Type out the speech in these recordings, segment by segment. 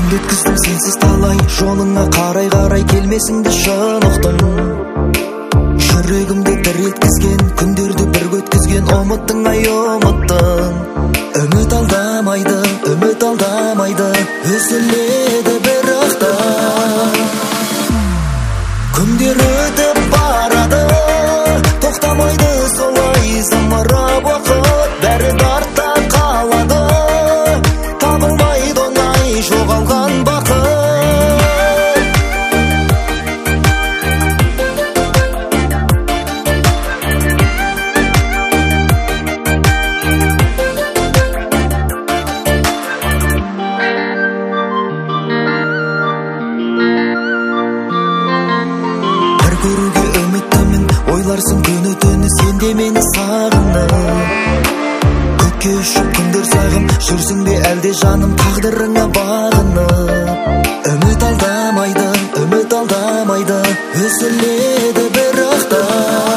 өткіздім сенсіз талай, жолыңа қарай келмесіңді шын ұқтым. Жүрегімді дір еткізген, күндерді бір өткізген, ұмыттың ай ұмыттың. Үміт алдамайды, үзіледі бірақ та. Күндер өтіп барады, тоқтамайды солай зымырап уақыт, бәрі артта қалады, табылмайды оңай жоғалған бақыт. Көруге үміттімін, ойларсың күні түні, сен де мені сағынып. Көкке ұшып күндер сағым, жүрсің бе әлде жаным тағдырыңа бағынып. Үміт алдамайды, үзіледі бірақ та.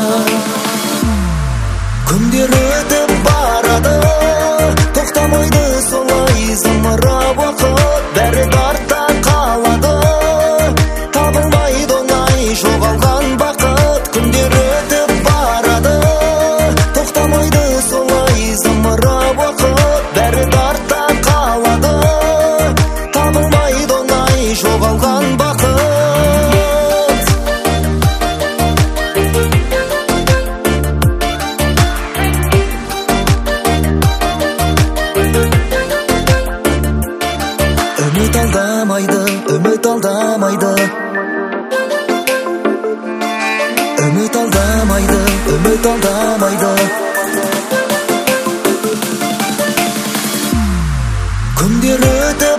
Күндер өтіп барады, тоқтамайды солай зымырап уақыт, бәрі артта қалады, табылмайды оңай жоғалған бақыт. Күндер өтіп барады, тоқтамайды солай зымырап уақыт, бәрі артта қалады, табылмайды оңай жоғалған бақыт. Үміт алдамайды, күндер өтіп